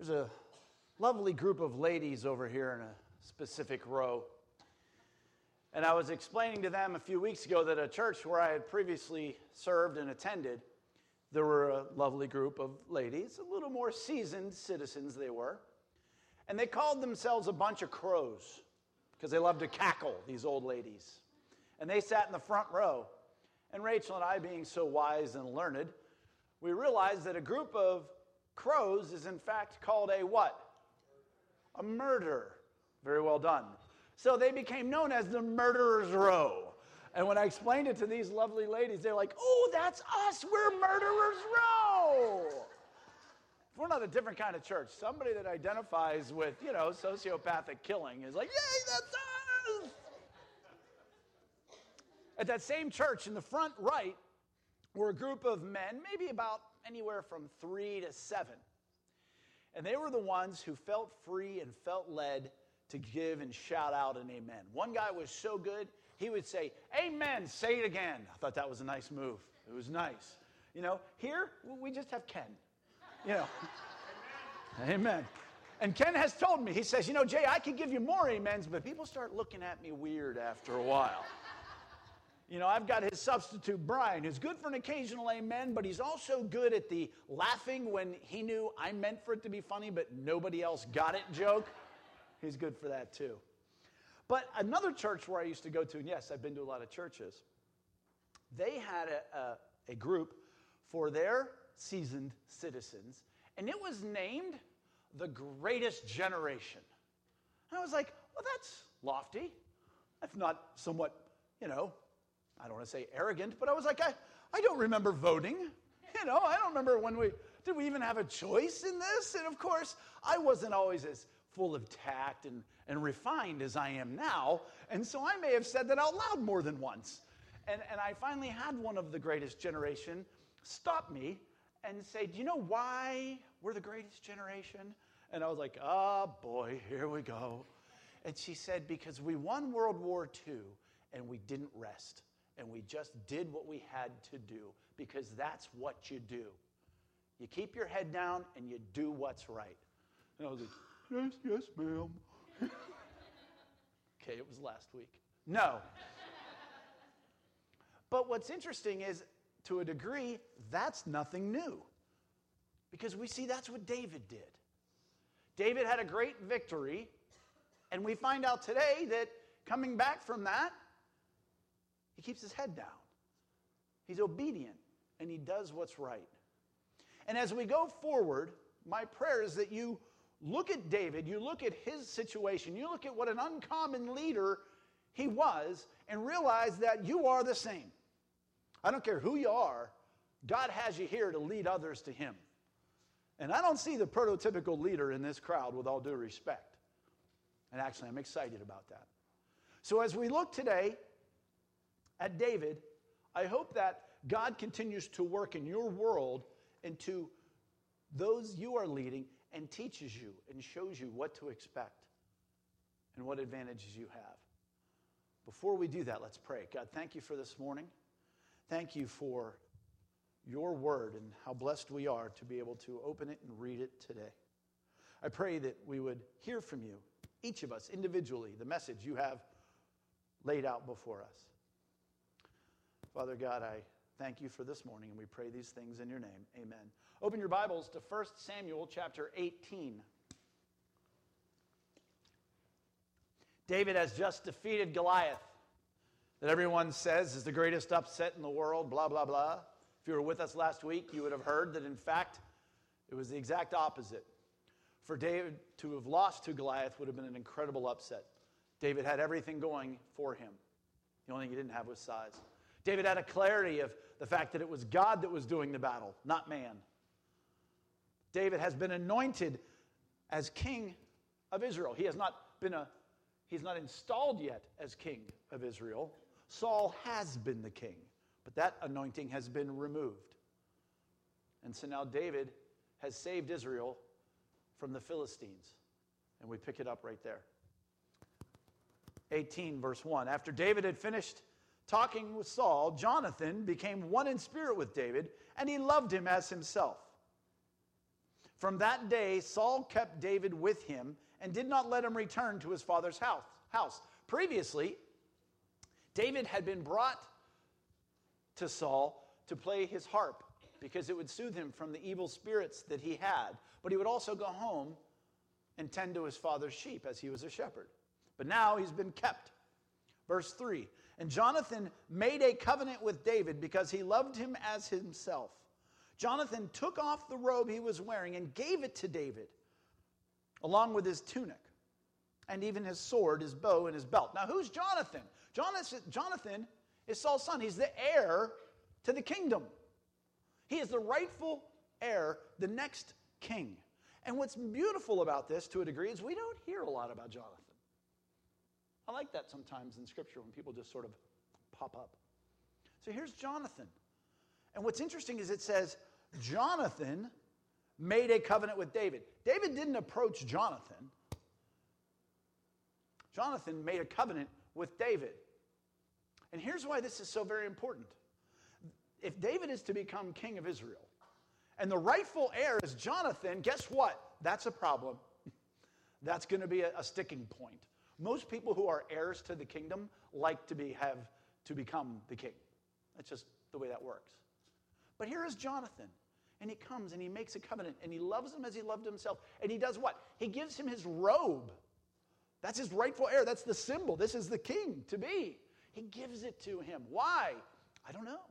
There's a lovely group of ladies over here in a specific row. And I was explaining to them a few weeks ago that a church where I had previously served and attended, there were a lovely group of ladies, a little more seasoned citizens they were. And they called themselves a bunch of crows because they loved to cackle, these old ladies. And they sat in the front row. And Rachel and I, being so wise and learned, we realized that a group of crows is in fact called a what? A murder. Very well done. So they became known as the Murderers Row. And when I explained it to these lovely ladies, they're like, oh, that's us. We're Murderers Row. We're not a different kind of church. Somebody that identifies with, sociopathic killing is like, yay, that's us. At that same church in the front right were a group of men, maybe about anywhere from 3 to 7. And they were the ones who felt free and felt led to give and shout out an amen. One guy was so good, he would say, amen, say it again. I thought that was a nice move. It was nice. Here, we just have Ken. Amen. And Ken has told me, he says, Jay, I could give you more amens, but people start looking at me weird after a while. I've got his substitute, Brian, who's good for an occasional amen, but he's also good at the laughing when he knew I meant for it to be funny, but nobody else got it joke. He's good for that too. But another church where I used to go to, and yes, I've been to a lot of churches, they had a group for their seasoned citizens, and it was named the Greatest Generation. And I was like, well, that's lofty. If not somewhat, I don't want to say arrogant, but I was like, I don't remember voting. I don't remember did we even have a choice in this? And of course, I wasn't always as full of tact and refined as I am now. And so I may have said that out loud more than once. And I finally had one of the Greatest Generation stop me and say, do you know why we're the Greatest Generation? And I was like, oh boy, here we go. And she said, because we won World War II and we didn't rest. And we just did what we had to do, because that's what you do. You keep your head down and you do what's right. And I was like, yes, ma'am. Okay, it was last week. No. But what's interesting is, to a degree, that's nothing new. Because we see that's what David did. David had a great victory, and we find out today that coming back from that, he keeps his head down. He's obedient, and he does what's right. And as we go forward, my prayer is that you look at David, you look at his situation, you look at what an uncommon leader he was, and realize that you are the same. I don't care who you are, God has you here to lead others to him. And I don't see the prototypical leader in this crowd, with all due respect. And actually, I'm excited about that. So as we look today at David, I hope that God continues to work in your world and to those you are leading, and teaches you and shows you what to expect and what advantages you have. Before we do that, let's pray. God, thank you for this morning. Thank you for your word and how blessed we are to be able to open it and read it today. I pray that we would hear from you, each of us individually, the message you have laid out before us. Father God, I thank you for this morning, and we pray these things in your name. Amen. Open your Bibles to 1 Samuel chapter 18. David has just defeated Goliath, that everyone says is the greatest upset in the world, blah, blah, blah. If you were with us last week, you would have heard that, in fact, it was the exact opposite. For David to have lost to Goliath would have been an incredible upset. David had everything going for him. The only thing he didn't have was size. David had a clarity of the fact that it was God that was doing the battle, not man. David has been anointed as king of Israel. He's not installed yet as king of Israel. Saul has been the king, but that anointing has been removed. And so now David has saved Israel from the Philistines. And we pick it up right there. 18, verse 1. After David had finished talking with Saul, Jonathan became one in spirit with David, and he loved him as himself. From that day, Saul kept David with him and did not let him return to his father's house. Previously, David had been brought to Saul to play his harp because it would soothe him from the evil spirits that he had. But he would also go home and tend to his father's sheep as he was a shepherd. But now he's been kept. Verse 3, and Jonathan made a covenant with David because he loved him as himself. Jonathan took off the robe he was wearing and gave it to David, along with his tunic, and even his sword, his bow, and his belt. Now, who's Jonathan? Jonathan is Saul's son. He's the heir to the kingdom. He is the rightful heir, the next king. And what's beautiful about this, to a degree, is we don't hear a lot about Jonathan. I like that sometimes in Scripture when people just sort of pop up. So here's Jonathan. And what's interesting is it says, Jonathan made a covenant with David. David didn't approach Jonathan. Jonathan made a covenant with David. And here's why this is so very important. If David is to become king of Israel, and the rightful heir is Jonathan, guess what? That's a problem. That's going to be a sticking point. Most people who are heirs to the kingdom like to become the king. That's just the way that works. But here is Jonathan, and he comes and he makes a covenant, and he loves him as he loved himself. And he does what? He gives him his robe. That's his rightful heir. That's the symbol. This is the king to be. He gives it to him. Why? I don't know.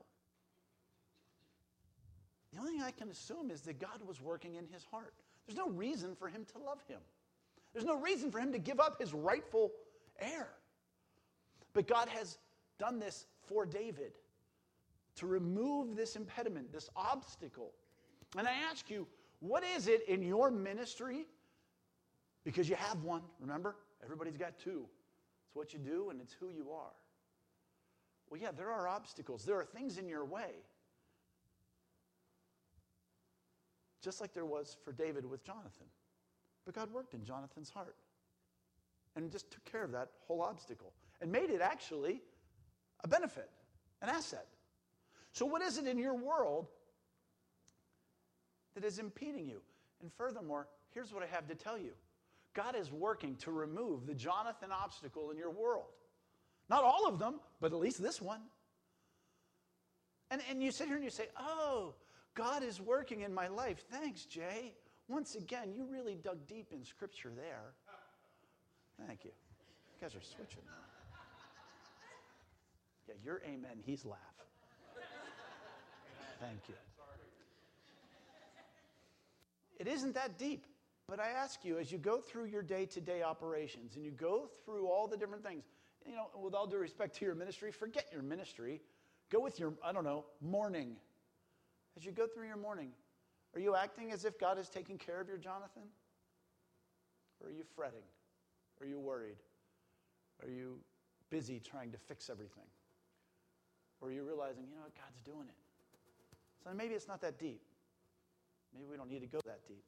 The only thing I can assume is that God was working in his heart. There's no reason for him to love him. There's no reason for him to give up his rightful heir. But God has done this for David to remove this impediment, this obstacle. And I ask you, what is it in your ministry? Because you have one, remember? Everybody's got two. It's what you do and it's who you are. Well, yeah, there are obstacles. There are things in your way. Just like there was for David with Jonathan. But God worked in Jonathan's heart and just took care of that whole obstacle and made it actually a benefit, an asset. So what is it in your world that is impeding you? And furthermore, here's what I have to tell you. God is working to remove the Jonathan obstacle in your world. Not all of them, but at least this one. And you sit here and you say, oh, God is working in my life. Thanks, Jay. Once again, you really dug deep in Scripture there. Thank you. You guys are switching. Yeah, your amen, he's laugh. Thank you. It isn't that deep, but I ask you, as you go through your day-to-day operations and you go through all the different things, with all due respect to your ministry, forget your ministry. Go with your, morning. As you go through your morning, are you acting as if God is taking care of your Jonathan? Or are you fretting? Are you worried? Are you busy trying to fix everything? Or are you realizing, God's doing it? So maybe it's not that deep. Maybe we don't need to go that deep.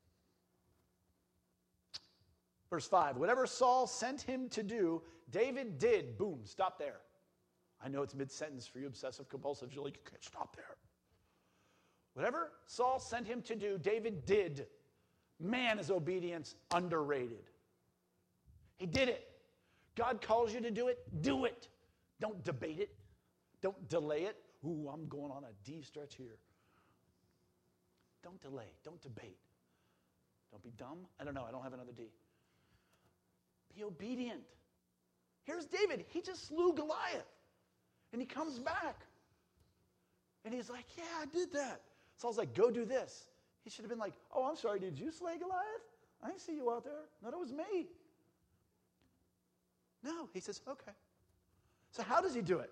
Verse 5, whatever Saul sent him to do, David did. Boom, stop there. I know it's mid-sentence for you obsessive compulsive. You're like, you can't stop there. Whatever Saul sent him to do, David did. Man, is obedience underrated. He did it. God calls you to do it, do it. Don't debate it. Don't delay it. Ooh, I'm going on a D stretch here. Don't delay. Don't debate. Don't be dumb. I don't know. I don't have another D. Be obedient. Here's David. He just slew Goliath. And he comes back. And he's like, yeah, I did that. Saul's like, go do this. He should have been like, oh, I'm sorry, did you slay Goliath? I didn't see you out there. No, that was me. No, he says, okay. So how does he do it?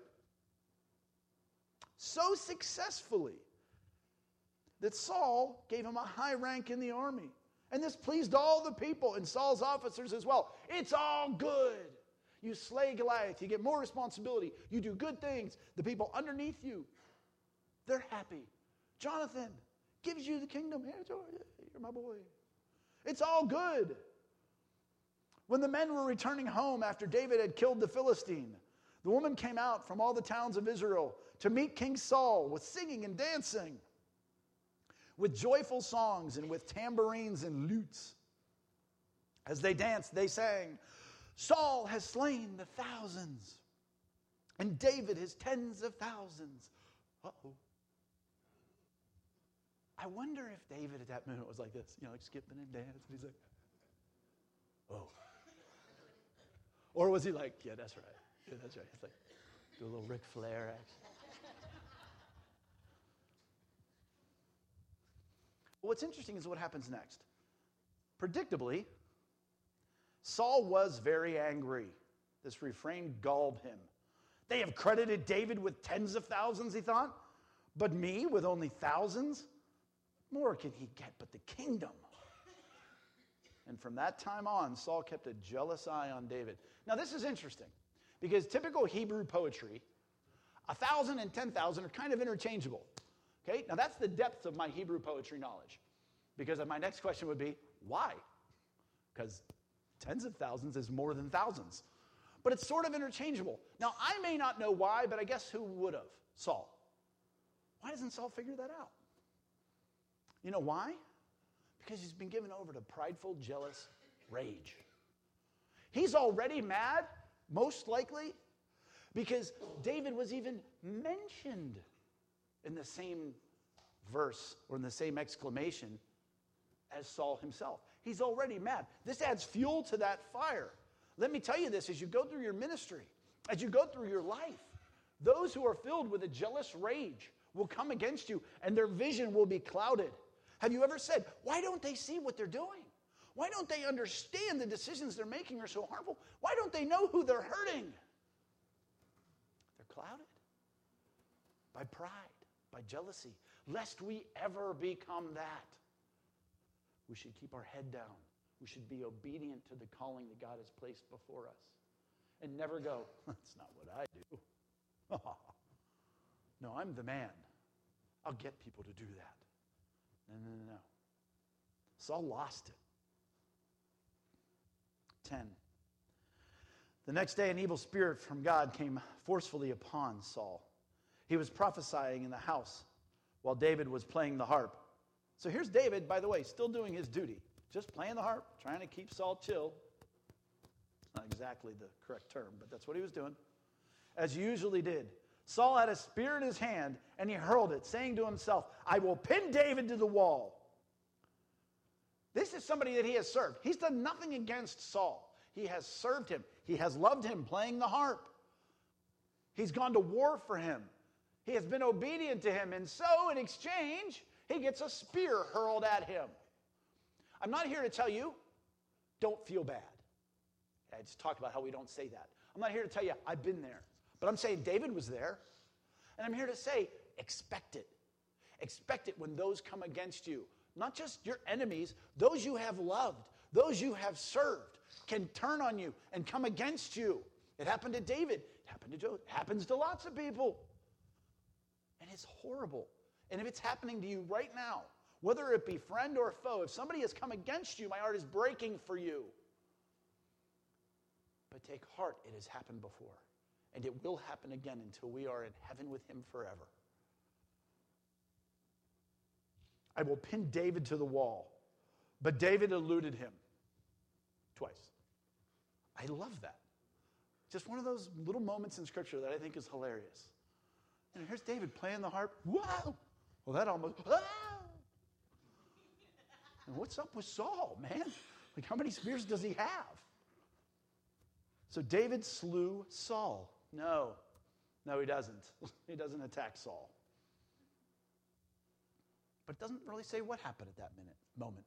So successfully that Saul gave him a high rank in the army. And this pleased all the people and Saul's officers as well. It's all good. You slay Goliath. You get more responsibility. You do good things. The people underneath you, they're happy. Jonathan gives you the kingdom. Here, you're my boy. It's all good. When the men were returning home after David had killed the Philistine, the woman came out from all the towns of Israel to meet King Saul with singing and dancing. with joyful songs and with tambourines and lutes. As they danced, they sang, Saul has slain the thousands, and David his tens of thousands. Uh-oh. I wonder if David at that moment was like this, like skipping and dancing. He's like, oh. Or was he like, yeah, that's right. Yeah, that's right. He's like, do a little Ric Flair action. What's interesting is what happens next. Predictably, Saul was very angry. This refrain galled him. They have credited David with tens of thousands, he thought, but me with only thousands? More can he get but the kingdom. And from that time on, Saul kept a jealous eye on David. Now, this is interesting because typical Hebrew poetry, 1,000 and 10,000 are kind of interchangeable. Okay? Now, that's the depth of my Hebrew poetry knowledge. Because my next question would be, why? Because tens of thousands is more than thousands. But it's sort of interchangeable. Now, I may not know why, but I guess who would have? Saul. Why doesn't Saul figure that out? You know why? Because he's been given over to prideful, jealous rage. He's already mad, most likely, because David was even mentioned in the same verse or in the same exclamation as Saul himself. He's already mad. This adds fuel to that fire. Let me tell you this, as you go through your ministry, as you go through your life, those who are filled with a jealous rage will come against you and their vision will be clouded. Have you ever said, why don't they see what they're doing? Why don't they understand the decisions they're making are so harmful? Why don't they know who they're hurting? They're clouded by pride, by jealousy, lest we ever become that. We should keep our head down. We should be obedient to the calling that God has placed before us and never go, that's not what I do. No, I'm the man. I'll get people to do that. No. Saul lost it. 10. The next day, an evil spirit from God came forcefully upon Saul. He was prophesying in the house while David was playing the harp. So here's David, by the way, still doing his duty, just playing the harp, trying to keep Saul chill. It's not exactly the correct term, but that's what he was doing, as he usually did. Saul had a spear in his hand, and he hurled it, saying to himself, I will pin David to the wall. This is somebody that he has served. He's done nothing against Saul. He has served him. He has loved him playing the harp. He's gone to war for him. He has been obedient to him, and so in exchange, he gets a spear hurled at him. I'm not here to tell you, don't feel bad. I just talked about how we don't say that. I'm not here to tell you, I've been there. But I'm saying David was there. And I'm here to say, expect it. Expect it when those come against you. Not just your enemies, those you have loved, those you have served, can turn on you and come against you. It happened to David. It happened to Joe. It happens to lots of people. And it's horrible. And if it's happening to you right now, whether it be friend or foe, if somebody has come against you, my heart is breaking for you. But take heart, it has happened before. And it will happen again until we are in heaven with him forever. I will pin David to the wall. But David eluded him twice. I love that. Just one of those little moments in Scripture that I think is hilarious. And here's David playing the harp. Wow! Well, that almost... Ah! And what's up with Saul, man? Like, how many spears does he have? So David slew Saul. No, he doesn't. He doesn't attack Saul. But it doesn't really say what happened at that moment.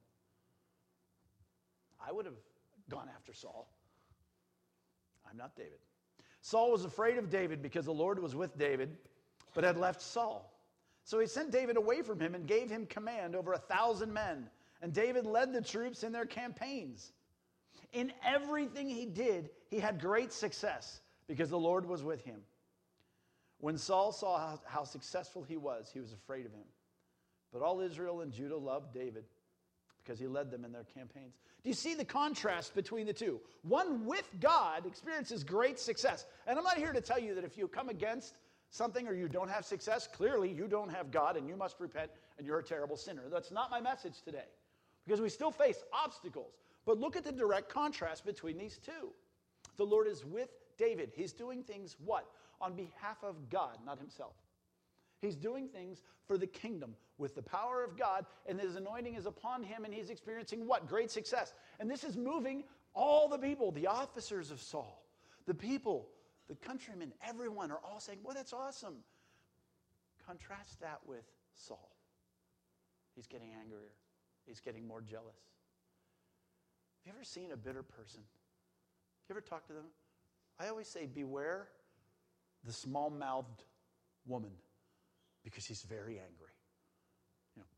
I would have gone after Saul. I'm not David. Saul was afraid of David because the Lord was with David, but had left Saul. So he sent David away from him and gave him command over 1,000 men. And David led the troops in their campaigns. In everything he did, he had great success because the Lord was with him. When Saul saw how successful he was afraid of him. But all Israel and Judah loved David because he led them in their campaigns. Do you see the contrast between the two? One with God experiences great success. And I'm not here to tell you that if you come against something or you don't have success, clearly you don't have God and you must repent and you're a terrible sinner. That's not my message today, because we still face obstacles. But look at the direct contrast between these two. The Lord is with David. He's doing things what? On behalf of God, not himself. He's doing things for the kingdom with the power of God, and his anointing is upon him, and he's experiencing what? Great success. And this is moving all the people, the officers of Saul, the people, the countrymen, everyone are all saying, well, that's awesome. Contrast that with Saul. He's getting angrier. He's getting more jealous. Have you ever seen a bitter person? You ever talk to them? I always say, beware the small-mouthed woman, because she's very angry. You know.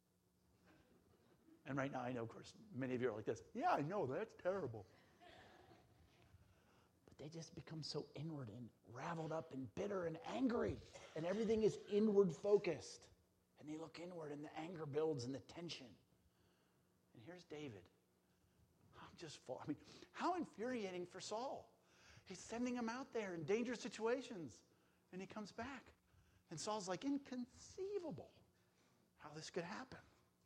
And right now, I know, of course, many of you are like this. Yeah, I know, that's terrible. But they just become so inward and raveled up and bitter and angry. And everything is inward focused. And they look inward, and the anger builds and the tension. And here's David. How infuriating for Saul. He's sending him out there in dangerous situations. And he comes back. And Saul's like, inconceivable how this could happen.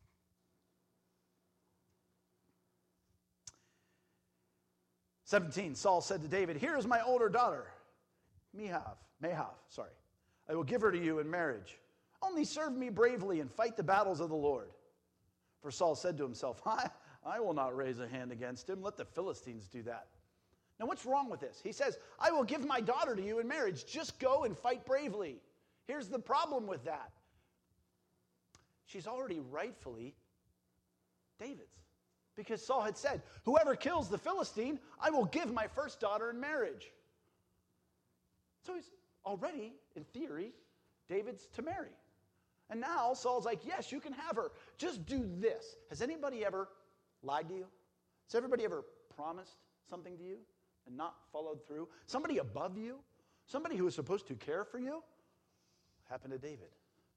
Saul said to David, here is my older daughter, Mahab. I will give her to you in marriage. Only serve me bravely and fight the battles of the Lord. For Saul said to himself, I will not raise a hand against him. Let the Philistines do that. Now, what's wrong with this? He says, I will give my daughter to you in marriage. Just go and fight bravely. Here's the problem with that. She's already rightfully David's. Because Saul had said, whoever kills the Philistine, I will give my first daughter in marriage. So he's already, in theory, David's to marry. And now Saul's like, yes, you can have her. Just do this. Has anybody ever lied to you? Has everybody ever promised something to you and not followed through? Somebody above you? Somebody who was supposed to care for you? Happened to David.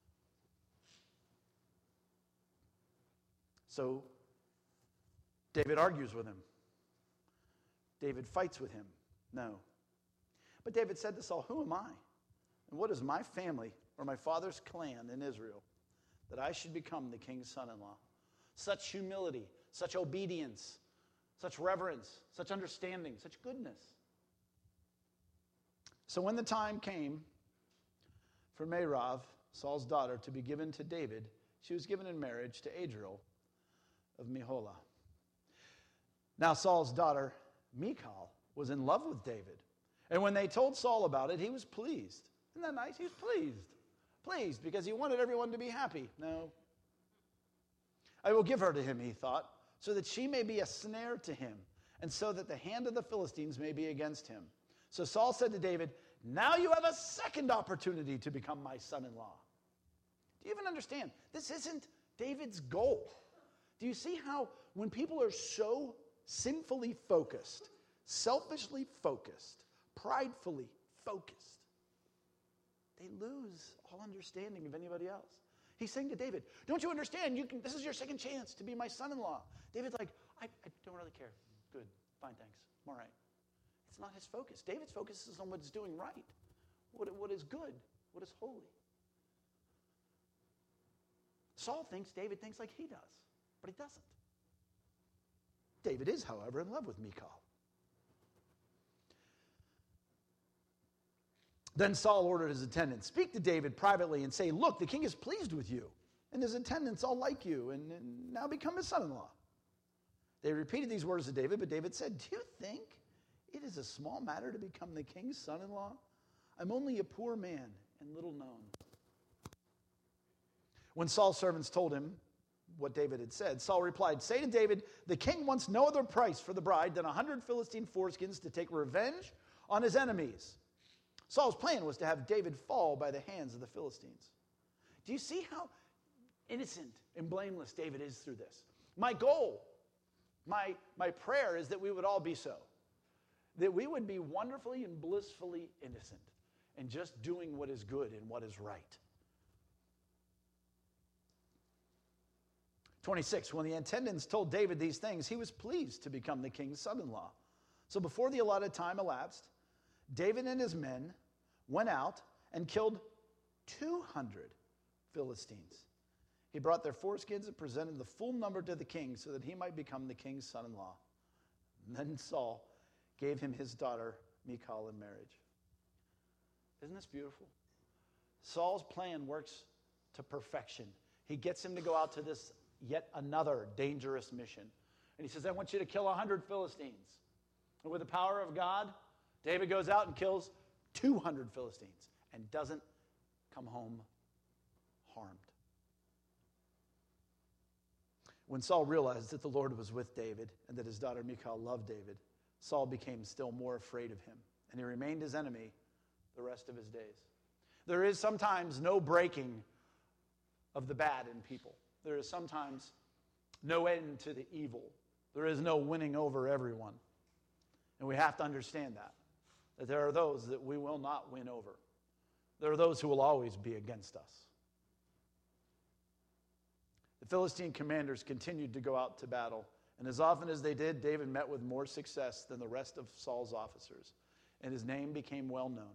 So David argues with him. David fights with him. No. But David said to Saul, who am I? And what is my family or my father's clan in Israel that I should become the king's son-in-law? Such humility, such obedience, such reverence, such understanding, such goodness. So when the time came for Merab, Saul's daughter, to be given to David, she was given in marriage to Adriel of Meholah. Now Saul's daughter, Michal, was in love with David. And when they told Saul about it, he was pleased. Isn't that nice? He was pleased. Pleased because he wanted everyone to be happy. No. I will give her to him, he thought, so that she may be a snare to him, and so that the hand of the Philistines may be against him. So Saul said to David, now you have a second opportunity to become my son-in-law. Do you even understand? This isn't David's goal. Do you see how when people are so sinfully focused, selfishly focused, pridefully focused, they lose all understanding of anybody else? He's saying to David, don't you understand? This is your second chance to be my son-in-law. David's like, I don't really care. Good. Fine, thanks. I'm all right. It's not his focus. David's focus is on what's doing right, what is good, what is holy. David thinks like he does, but he doesn't. David is, however, in love with Michal. Then Saul ordered his attendants, speak to David privately and say, look, the king is pleased with you, and his attendants all like you, and now become his son-in-law. They repeated these words to David, but David said, do you think it is a small matter to become the king's son-in-law? I'm only a poor man and little known. When Saul's servants told him what David had said, Saul replied, say to David, the king wants no other price for the bride than 100 Philistine foreskins to take revenge on his enemies. Saul's plan was to have David fall by the hands of the Philistines. Do you see how innocent and blameless David is through this? My goal, my prayer is that we would all be so. That we would be wonderfully and blissfully innocent and just doing what is good and what is right. 26, when the attendants told David these things, he was pleased to become the king's son-in-law. So before the allotted time elapsed, David and his men went out and killed 200 Philistines. He brought their foreskins and presented the full number to the king so that he might become the king's son-in-law. And then Saul gave him his daughter, Michal, in marriage. Isn't this beautiful? Saul's plan works to perfection. He gets him to go out to this yet another dangerous mission. And he says, I want you to kill 100 Philistines. And with the power of God, David goes out and kills 200 Philistines and doesn't come home harmed. When Saul realized that the Lord was with David and that his daughter Michal loved David, Saul became still more afraid of him, and he remained his enemy the rest of his days. There is sometimes no breaking of the bad in people. There is sometimes no end to the evil. There is no winning over everyone. And we have to understand that there are those that we will not win over. There are those who will always be against us. The Philistine commanders continued to go out to battle, and as often as they did, David met with more success than the rest of Saul's officers, and his name became well known.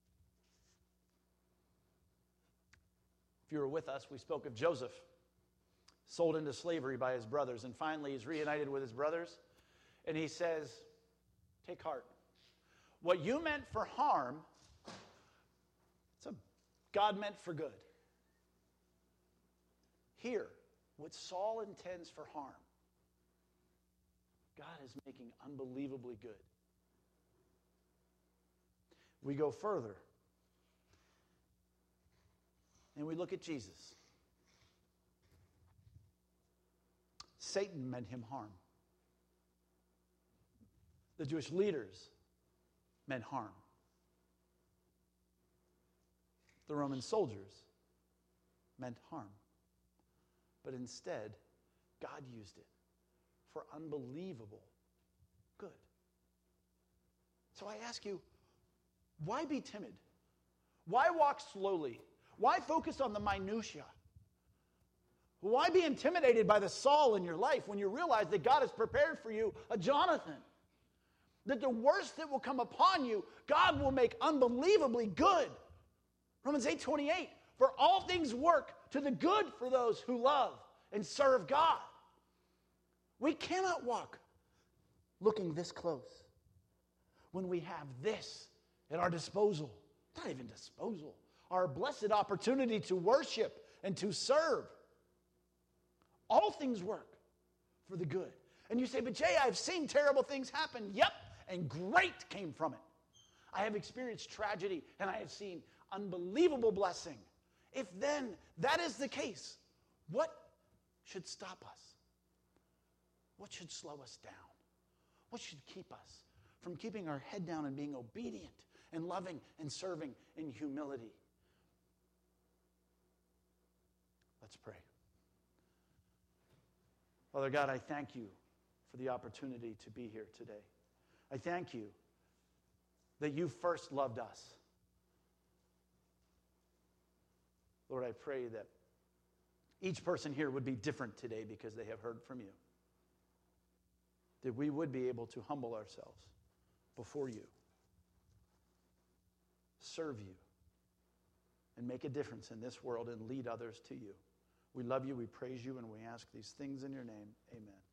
If you were with us, we spoke of Joseph, sold into slavery by his brothers, and finally he's reunited with his brothers, and he says, take heart. What you meant for harm, God meant for good. Here, what Saul intends for harm, God is making unbelievably good. We go further, and we look at Jesus. Satan meant him harm. The Jewish leaders meant harm. The Roman soldiers meant harm. But instead, God used it for unbelievable good. So I ask you, why be timid? Why walk slowly? Why focus on the minutia? Why be intimidated by the Saul in your life when you realize that God has prepared for you a Jonathan? That the worst that will come upon you, God will make unbelievably good. Romans 8:28, for all things work to the good for those who love and serve God. We cannot walk looking this close when we have this at our disposal. Not even disposal. Our blessed opportunity to worship and to serve. All things work for the good. And you say, but Jay, I've seen terrible things happen. Yep, and great came from it. I have experienced tragedy and I have seen unbelievable blessing. If then that is the case, what should stop us? What should slow us down? What should keep us from keeping our head down and being obedient and loving and serving in humility? Let's pray. Father God, I thank you for the opportunity to be here today. I thank you that you first loved us. Lord, I pray that each person here would be different today because they have heard from you. That we would be able to humble ourselves before you, serve you, and make a difference in this world and lead others to you. We love you, we praise you, and we ask these things in your name. Amen.